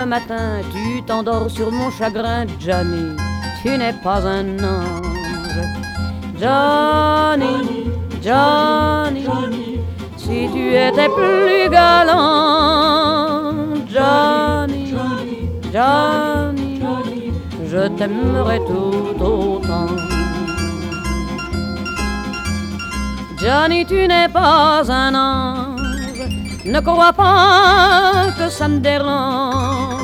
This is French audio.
Le matin, tu t'endors sur mon chagrin, Johnny, tu n'es pas un ange. Johnny, Johnny, si tu étais plus galant, Johnny, Johnny, je t'aimerais tout autant. Johnny, tu n'es pas un ange, ne crois pas que ça me dérange.